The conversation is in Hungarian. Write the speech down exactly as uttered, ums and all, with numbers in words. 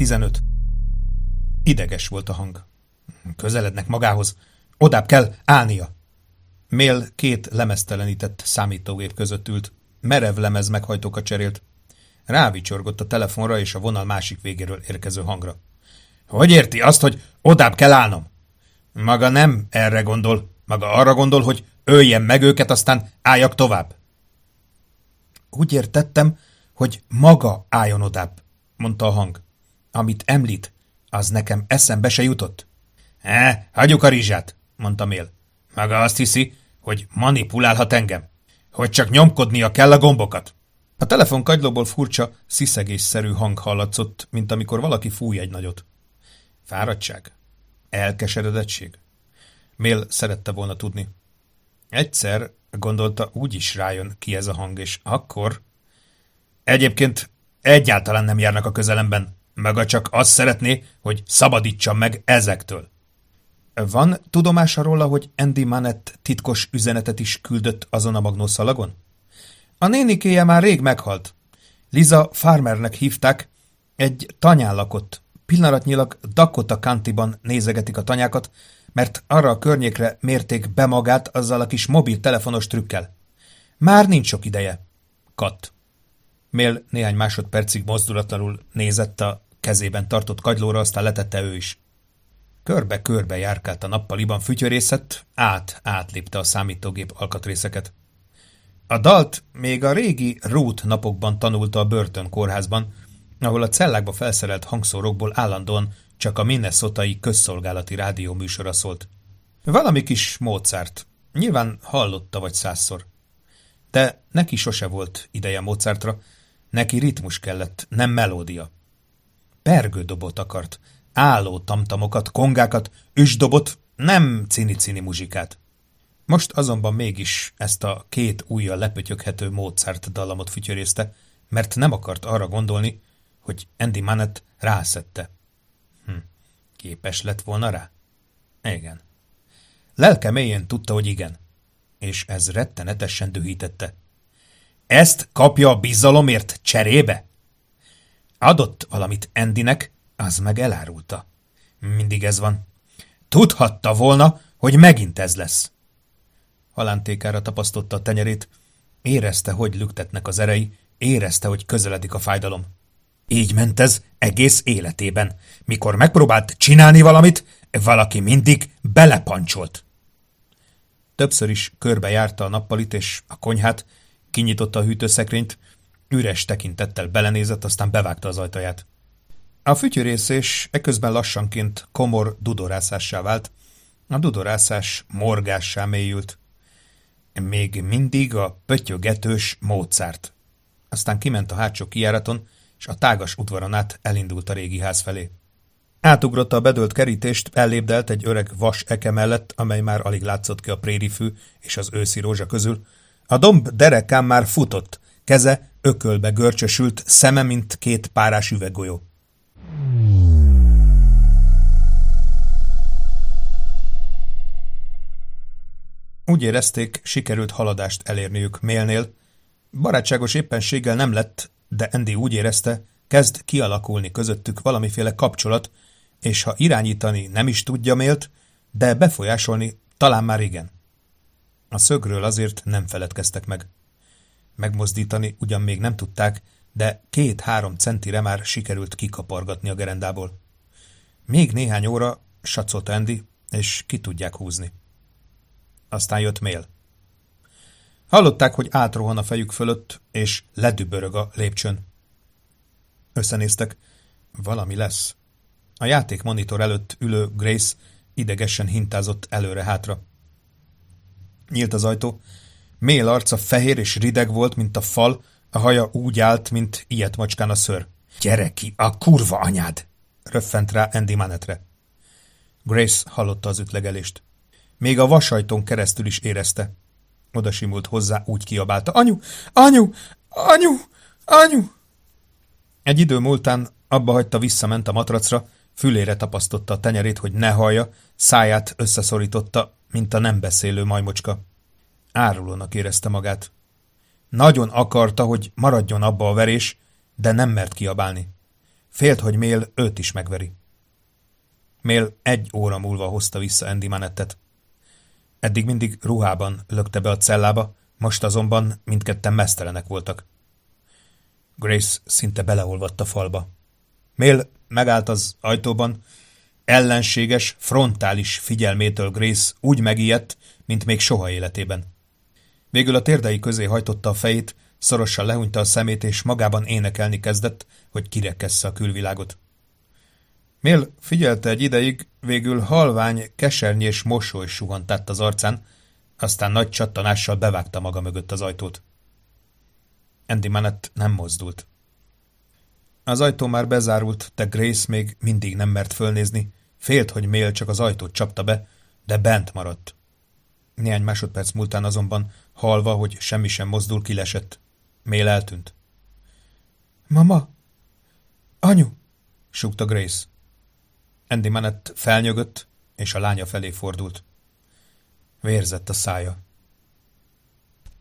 tizenöt. Ideges volt a hang. Közelednek magához. Odább kell állnia. Mail két lemeztelenített számítógép között ült. Merev lemez meghajtókat cserélt. Rávicsorgott a telefonra és a vonal másik végéről érkező hangra. Hogy érti azt, hogy odább kell állnom? Maga nem erre gondol. Maga arra gondol, hogy öljem meg őket, aztán álljak tovább. Úgy értettem, hogy maga álljon odább, mondta a hang. Amit említ, az nekem eszembe se jutott. Hé, hagyjuk a rizsát, mondta Mail. Maga azt hiszi, hogy manipulálhat engem? Hogy csak nyomkodnia kell a gombokat? A telefon kagylóból furcsa, sziszegésszerű hang hallatszott, mint amikor valaki fúj egy nagyot. Fáradtság? Elkeseredettség? Mail szerette volna tudni. Egyszer, gondolta, úgyis rájön ki ez a hang, és akkor... Egyébként egyáltalán nem járnak a közelemben. Maga csak azt szeretné, hogy szabadítsam meg ezektől. Van tudomása róla, hogy Andy Manett titkos üzenetet is küldött azon a magnószalagon? A nénikéje már rég meghalt. Liza Farmernek hívták, egy tanyán lakott. Pillanatnyilag Dakota Countyban nézegetik a tanyákat, mert arra a környékre mérték be magát azzal a kis mobiltelefonos trükkel. Már nincs sok ideje. Kat. Mail néhány másodpercig mozdulatlanul nézett a kezében tartott kagylóra, aztán letette ő is. Körbe-körbe járkált a nappaliban, fütyörészett, át-átlépte a számítógép alkatrészeket. A dalt még a régi Root napokban tanulta a Burton kórházban, ahol a cellákba felszerelt hangszórokból állandóan csak a minnesotai közszolgálati rádió műsora szólt. Valami kis Mozart. Nyilván hallotta vagy százszor. De neki sose volt ideje Mozartra, neki ritmus kellett, nem melódia. Pergődobot akart, álló tamtamokat, kongákat, üsdobot, nem cini-cini muzsikát. Most azonban mégis ezt a két ujjal lepötyöghető Mozart dallamot fütyörészte, mert nem akart arra gondolni, hogy Andy Manett rászedte. Hm, képes lett volna rá? Igen. Lelke mélyén tudta, hogy igen. És ez rettenetesen dühítette. Ezt kapja a bizalomért cserébe? Adott valamit Andynek, az meg elárulta. Mindig ez van. Tudhatta volna, hogy megint ez lesz. Halántékára tapasztotta a tenyerét, érezte, hogy lüktetnek az erei, érezte, hogy közeledik a fájdalom. Így ment ez egész életében. Mikor megpróbált csinálni valamit, valaki mindig belepancsolt. Többször is körbejárta a nappalit és a konyhát, kinyitotta a hűtőszekrényt, üres tekintettel belenézett, aztán bevágta az ajtaját. A fütyörészés eközben lassanként komor dudorászássá vált, a dudorászás morgássá mélyült. Még mindig a pöttyögetős Mozart. Aztán kiment a hátsó kijáraton, és a tágas udvaron át elindult a régi ház felé. Átugrotta a bedőlt kerítést, ellépdelt egy öreg vas eke mellett, amely már alig látszott ki a prérifű és az őszi rózsa közül. A domb derekán már futott, keze ökölbe görcsösült, szeme, mint két párás üveggolyó. Úgy érezték, sikerült haladást elérniük Mailnél. Barátságos éppenséggel nem lett, de Andy úgy érezte, kezd kialakulni közöttük valamiféle kapcsolat, és ha irányítani nem is tudja Mailt, de befolyásolni talán már igen. A szögről azért nem feledkeztek meg. Megmozdítani ugyan még nem tudták, de két-három centire már sikerült kikapargatni a gerendából. Még néhány óra, satszolta Andy, és ki tudják húzni. Aztán jött Mail. Hallották, hogy átrohan a fejük fölött, és ledübörög a lépcsőn. Összenéztek. Valami lesz. A játékmonitor előtt ülő Grace idegesen hintázott előre-hátra. Nyílt az ajtó. Mail arca fehér és rideg volt, mint a fal, a haja úgy állt, mint ilyet macskán a szőr. Gyere ki, a kurva anyád! Röffent rá Andy Manettre. Grace hallotta az ütlegelést. Még a vasajtón keresztül is érezte. Oda simult hozzá, úgy kiabálta. Anyu! Anyu! Anyu! Anyu! Egy idő múltán abba hagyta, visszament a matracra, fülére tapasztotta a tenyerét, hogy ne hallja, száját összeszorította, mint a nem beszélő majmocska. Árulónak érezte magát. Nagyon akarta, hogy maradjon abba a verés, de nem mert kiabálni. Félt, hogy Mél őt is megveri. Mél egy óra múlva hozta vissza Andy Manettet. Eddig mindig ruhában lökte be a cellába, most azonban mindketten meztelenek voltak. Grace szinte beleolvadt a falba. Mél megállt az ajtóban, ellenséges, frontális figyelmétől Grace úgy megijedt, mint még soha életében. Végül a térdei közé hajtotta a fejét, szorosan lehúnyta a szemét, és magában énekelni kezdett, hogy kirekessze a külvilágot. Mél figyelte egy ideig, végül halvány, kesernyés mosoly suhant át az arcán, aztán nagy csattanással bevágta maga mögött az ajtót. Andy Manett nem mozdult. Az ajtó már bezárult, de Grace még mindig nem mert fölnézni, félt, hogy Mél csak az ajtót csapta be, de bent maradt. Néhány másodperc múltán azonban, halva, hogy semmi sem mozdul, kilesett. Mél eltűnt. Mama? Anyu? Súgta Grace. Andy Manett felnyögött, és a lánya felé fordult. Vérzett a szája.